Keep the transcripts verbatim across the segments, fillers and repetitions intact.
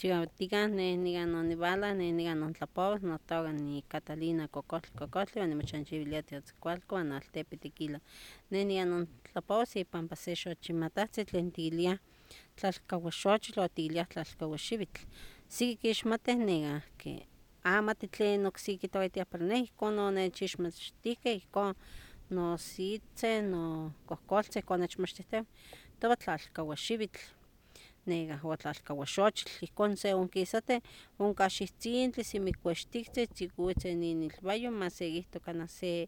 Chikautika neh nikan onivala neh nikan ontlapowak notoka niCatalina Cocol Cocoli uan nimochanchiwilia tiotzikualco uan altepetl Tiquila. Neh nikan ontlapowas ipampa se xochimatahtli tlen tikiliah tlalkauaxochitl o tikiliah tlalkauaxiwitl. Siki kixmatih nekahki amati tlen oksiki kitokatiah pero neh ihkon onechixmachtihkeh ihkon nositzin, nokohkoltzin ihkon onechmachtihkeh kihtowa tlalkauaxiwitl nekah o tlalkauaxochitl ihkon se onkisatih onka xihtzintle simi kuextiktzin tzikutzin inilbayo masekihto kanah se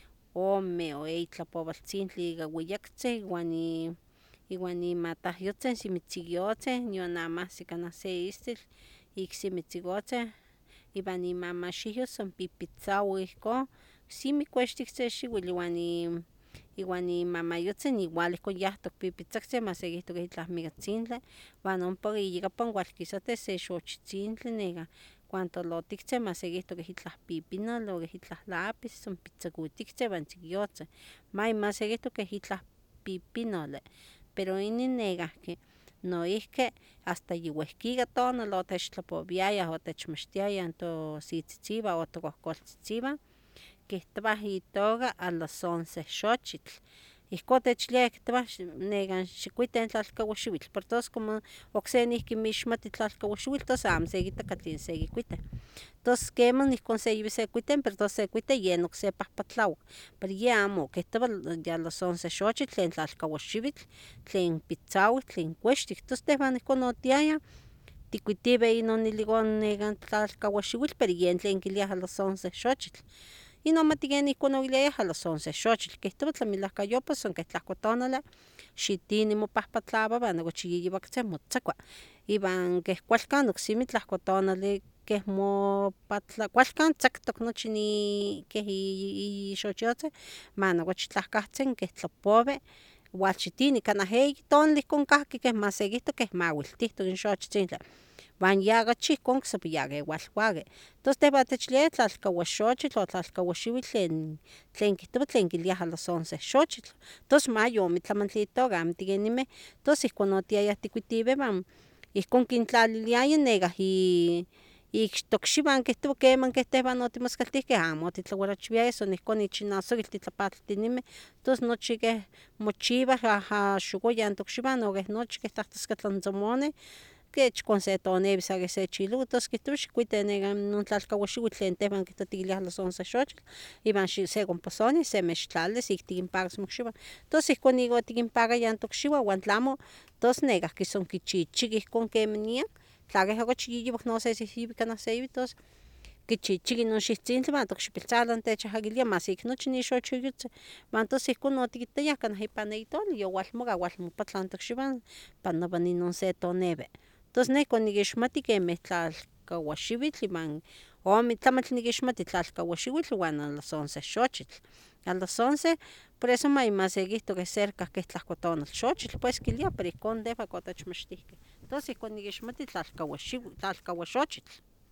ome o eyi tlapowaltzintli ika wiyaktzin uan ni iuan imatahyotzin simi tziyotzin nion amahsi kanah se istil ik simi tziyotzin iwan imamaxihyo son pipitzaui ihkon simi kuextiktzin xiuitl uan i iuan imamayotzin igual ihkon yahtok pipitzotzin masekihto keh itlah migatzintli uan ompa iyakapan walkisatih se xochitzintli nekah kuantolotiktzin masekihto keh itlah pipinatl o keh itlah lápiz son pitzokutiktzin uan tzikiyotzin may masekihto keh itlah pipinoli pero inin nekahki noihki hasta yiuehkika tonal otechtlapowiayah otechmachtiayah tositzitziwan o tokohkoltzitziwan kihtowah itoka a las once xochitl ihkon otechiliayah kihtowah nekan xikuita in tlalkauaxiwitl pero tos como okse nihki mixmati tlalkauaxiwitl tos amo sekita katlin sekikuitah tos quemah ihkon seyawi sekuita pero tos sekuita yen okse pahpatlawak pero yeh amo kihtowa de a las once xochitl tlen tlalkauaxiwitl tlen pitzaui tlen kuextik tos tehwan ihkon otiayah tikuitiweh inon ilikon nekan tlalkauaxiwitl pero yen tlen kiliah a las once xochitl inon amati ken ihkon okiliayah a las once xochitl kihtowa tlamilahkayopa son keh tlahko tonali xitini mopahpatlawa uan nochi yiyiuaktzin motzakua iwan keh kualkan oksimi tlahko tonali keh mopatla kualkan tzaktok nochi ni keh ixochiotzin manokochi tlahkahtzin keh tlapowi walxitini kanah eyi tonali ihkon kahki keh masekihto keh mawiltihtok in xochtzintli uan ya okachi ihkon oksepa ya kewalkuaki tos tehwan techiliayah tlalkauaxochitl o tlalkauaxiwitl tlen tlen kihtowa tlen kiliah a las once xochitl tos mayomitlamantli itoka amo tikenimeh tos ihkon otiayah tikuitiweh uan ihkon kintlaliliayah nekah i ik tokxiwan kihtowa keman keh tehwan otimoskaltihkeh amo otitlaguarachiwiayah son ihkon ich inasokitl titlapatltinimih tos nochi keh mochiwah ahxokoyan tokxiwan o keh nochi keh tahtaska tlantzomoni keh ihkon se tonewi sa keh se chiloui tos kihtowa xikuita nekan non tlalkauaxiwitl tlen tehwan kihtowa tikiliah a las once xochitl iwan sekonposoni semechtlalilis ik tikinpakas mokxiwan tos ihkon ik otikinpakayah in tokxiwan uan tlamo tos nekahki son kichichikeh ihkon kemanian tla keh okachi yiyiuak no sesihsiuih kanah seyawi tos kichichiki non xihtzintle uan tokxipiltzalan techahakilia mas ik nochi ni xochioyotzin uan tos ihkon otikitayah kanah ipan eyi tonali yowalmoka walmopatla in tokxiwan panowa inon se tonewi tos neh ihkon nikixmati kemeh tlalkauaxiwitl iwan ome tlamantli nikixmati tlalkauaxiwitl uan a las once xochitl a las once por eso may masekihto keh cerca keh tlahko tonal xochitl pues kiliah pero ihkon tehwan otechmachtihkeh tos ihkon nikixmati tlalkauaxiwitl tlalkauaxochitl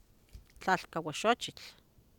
tlalkauaxochitl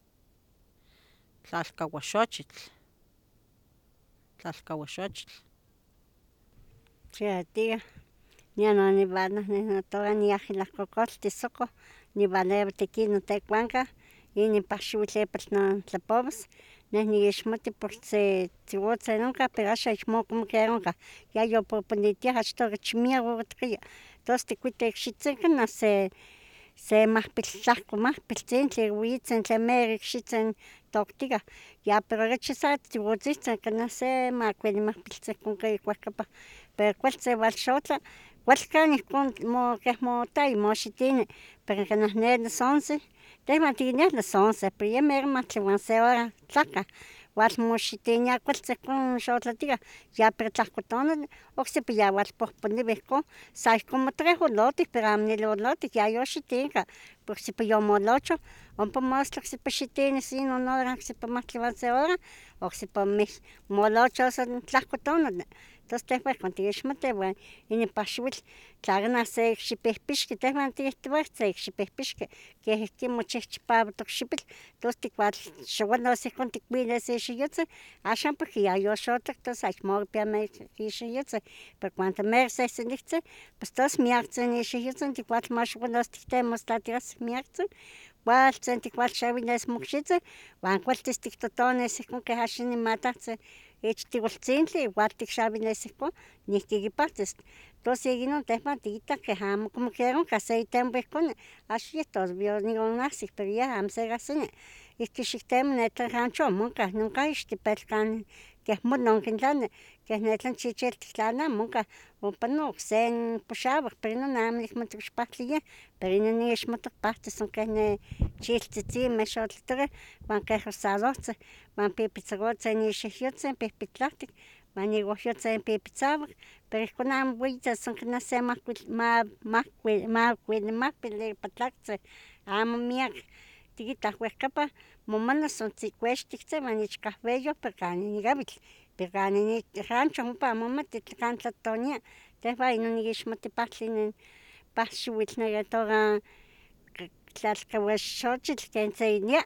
tlalkauaxochitl tlalkauaxochitl chihautia nian onivala neh notoka niángela Cocoltzin nivalewa tequin notekuankah inin pah xiuitl tlapowas neh niixmati por se tziwotzin onkah pero axan ayekmo ken onkah yayopoponitiah achtoh okachi miak otkatka tos tikuitah ikxitzin kanah se se mahpiltlahko mahpiltzintli witzin tlen mero ikxitzin toktikah ya pero okachi sa tziwotzitzin kanah se makuili mahpiltzin ihkon kuahkapah pero kualtzin walxotla kualkan ihkon mo keh motaya moxitini pero kanah ne las once tehwan tikiliah las once pero yeh mero mahtli uan se hora tlahkah walmoxitiniah kualtzin ihkon xotlatikah ya pero tlahko tonali ocsipa ya walpohpoliwih ihkon sa ihkon mottokeh olotic pero amo nili olotic yayoxitinka ocsipa yomolochoh ompa mostla ocsipa xitinis inon hora ocsipa mahtli uan se hora ocsipa mih molochos tlahko tonali Tos tehwan ihkon tikixmatih uan inin paxiwitl tla kanah se ikxipihpixki tehwan tikihtowah se ikxipihpixki keh ihkin mochihchipawatoh xipitl tos tikualxowalos ihkon tikwilis ixiwyotzin axan porque yayoxotok tos ayekmo kipia ixiwyotzin pero cuando mer sehselihtzin pos tos miaktzin ixiwyotzin tikualmoxowalos tiktemos tla tiahsis miaktzin kualtzin tikualxawilis mokxitzin uan kualtis tiktotonis ihkon keh axan inin matahtzin ich tioltzintli igual tikxawilis ihkon noihki kipahtis tos inon tehwan tikittah keh amo como quiera onkah se itempo ihkon axan yeh todavía onikonahsik pero yeh amo sekahsini ihkon xiktemo netlan rancho amo onkah nonka ixtepetl kanin keh mononki tlani keh netlan chichiltik tlani amo onkah ompa no okse poxawoh pero inon amo nikmati kox pahtli yeh pero inin niixmati pahtis son keh ne chiltzitzimeh xotlitokeh uan keh rosarohtzin uan pipitzarotzin ixiwyotzin pihpitlahtik uan igohyotzin pipitzawak pero ihkon amo weyitos son kanah se mahkuil ma- mahkuil makuili mahpili ipa tlaktzin amo miak tikittah wehkapan momana son tzikuextiktzi uan ichkahweyoh pero kanin ikawitl pero kanin rancho ompa amo mati kan tlatotonia tehwan inon nikixmati pahtli inin paxiwitl neka itoka tlalkauaxochitl ken seyilia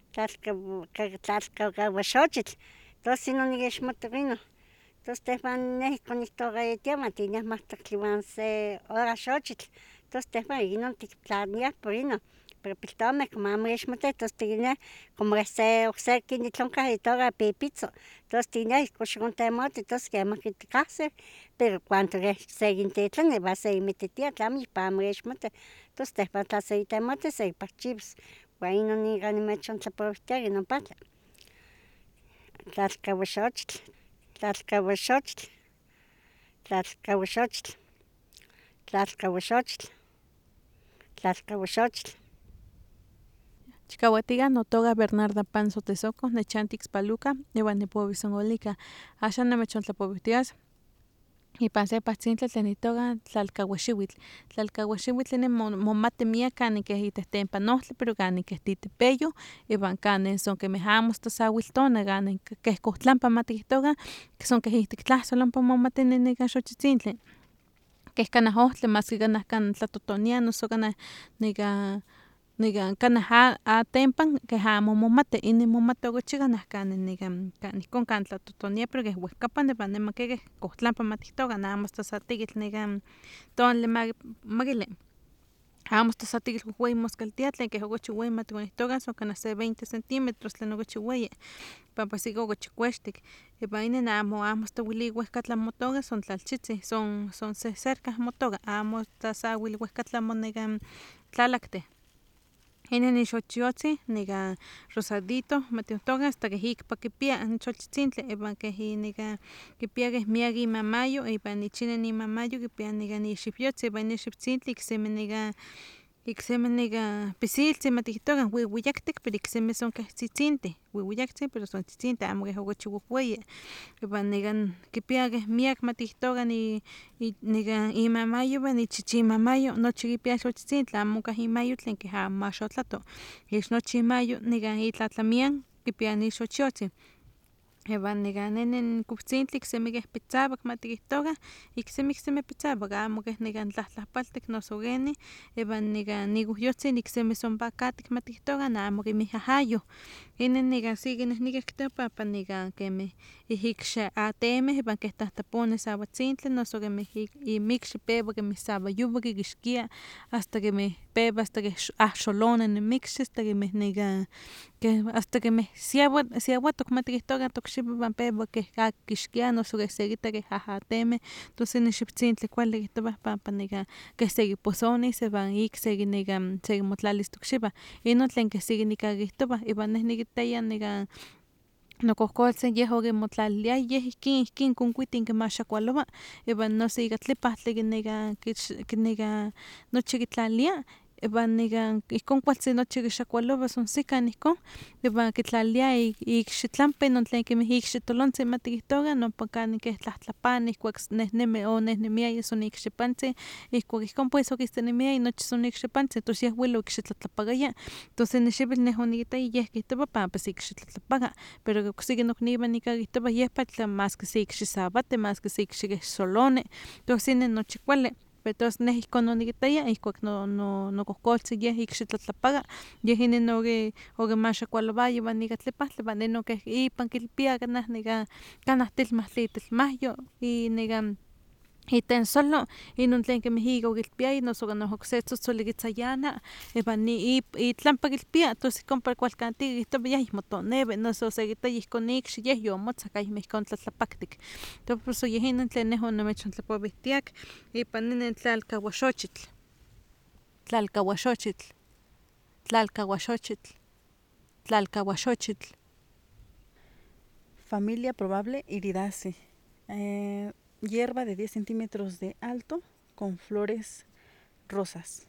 tlalkauaxochitl tos inon nikixmati inon tos tehwan neh ihkon niktokayetiah matiniah mahtlactli uan se hora xochitl tos tehwan inon tiktlaniah por inon pero piltomeh como amo ixmatih tos tikiliah como se okse kinitlonkah itoka pipitzo tos tikiliah ihkon xikontemotin tos kemah kitikahsih pero cuando keh sekintitlani uan sekinmititia tlamo yipa amo ixmatih tos tehwan tla sekitemotis sekipahchiwas uan inon nika nimechontlapowihtia inon pahtli tlalkauaxochitl, tlalkauaxochitl, tlalkauaxochitl, tlalkauaxochitl, tlalkauaxochitl. Chikauatika notoka Bernarda Panzo Tezoco, nechanti Ixpaluca, iuan nipowis onolika. Axan nimechontlapowihtias ipan se pahtzintli tlen itoka tlalkauaxiwitl. Tlalkauaxiwitl inin momati miak kanin keh itehtempan ohtli pero kanin keh titepeyoh iwan kanin son kemeh amo asta sawiltona kanin keh kohtlampa matikihtokan son keh ihtik tlahsol ompa momati nekan xochitzintli keh kanah ohtli maski kanah kan tlatotonia noso kanah nekah nekah kanah a- atempan keh amo momati, inin momati okachi kanah kanin nekan kan ihkon kan tlatotonia pero keh wehkapan iwan niman ke keh kohtlampa matiktokan amo asta sa tekitl nekan tonali makili, amo asta sa tekitl wehweyi moskaltia tlen keh okachi weyi matikonihtokan son kanah se veinte centimetros tlen okachi weyi panpas ika okachi kuextik iwan inin amo amo asta welik wehkatlan motoka son tlalchitzin son son sehserka motoka amo asta sa wel wehkatlan monekan tlalaktih. Inin ixochiotzin nekan rosadito matihtoka asta keh ikpa kipia n cholchitzintli iwan keh nekah kipia keh miak imamayo iwan ich inin imamayo kipia nekan ixiwyotzin iwan inin xiwtzintli iksemi nekan iksemi nekan pisiltzin matikihtokan wiwiyaktik pero iksemi son keh tzitzintih wiwiyaktzin pero son tzitzintih amo keh okachi wehweyi iwan nekan kipia keh miak matikihtokan i nekan imamayo iwan ichichimamayo nochi kipia xochitzintli amo onkah imayo tlen keh amo maxotlato ich nochi imayo nekan itlatlamian kipia ixochiotzin iwan nekan inin kuawtzintli iksemi keh pitzawak matikihtokan iksemi iksemi pitzawak amo keh nekan tlahtlapualtik noso kenin iwan nekan ikohyotzin iksemi son pakatik matikihtokan amo kemih ahayoh inin nekan siki nehnikan kihtowa pampa nekan kemih ihikxi atemeh iwan keh tahtaponih sawatzintli noso kemih inmikxi pewa kemih sawayowak kikixkia asta kemih pewa asta keh ahxolona in mikxi asta kemih nekan keh asta kemih siawa siawatok matikihtokan tokxipa iwan pewa keh aki kixkia noso keh sekita keh ahatemeh tos inin xiwtzintli kuali kihtowah pampa nekan keh sekiposonis iwan ik seki nekan sekimotlalis tokxipa inon tlen keh seki nikan kihtowah iwan neh nikitaya nekan nokohkoltzin yeh okimotlaliliaya yeh ihkin ihkin konkuitin kimaxakualowa iwan noso ika tlipantli nekan kich nekan nochi kitlalilia iwan nikan ihkon kualtzin nochi kixakualowa son sikan ihkon, iwan kitlalia ikxitlampa non tlen kemih ikxitolontzin matikihtowa nompa kanin keh tlahtlapani ihkuak nehnemi o nehnemiaya son ikxipantzin ihkuak ihkon pues okistenemiaya nochi son ikxipantzin tos yeh wel okixitlatlapakaya, tos in nexiwitl neh onikitaya yeh kihtowa panpas ikxitlatlapaka, pero oksiki nokniwan nika kihtowah yeh patla maski se ikxisawati, maski se ikxisoloni, tos inin nochi kuali, tos neh ihkon onikitaya ihkuak no no nokohkoltzin yeh ikxitlatlapaka, yeh inin oki okimaxakualowaya iwan ika tlepantli iwan ne no keh ipan kilpia kanah nekan kanah tilmahtli itilmahyo y nekan itensolo inon tlen kemih ika okilpiaya noso kanah okse tzotzoli kitzayana iwan i- itlampa kilpia tos ihkon para kualkantika kihtowa yeh motonewi noso sekitaya ihkon ikxi yeh yomotzak ayemo ihkon tlatlapaktik, tos pues yeh inon tlen neh onimechontlapowihtiak ipan inin tlalkawaxochitl, tlalkawaxochitl, tlalkawaxochitl, tlalkawaxochitl. Familia probable Iridaceae, eh, hierba de diez centímetros de alto con flores rosas.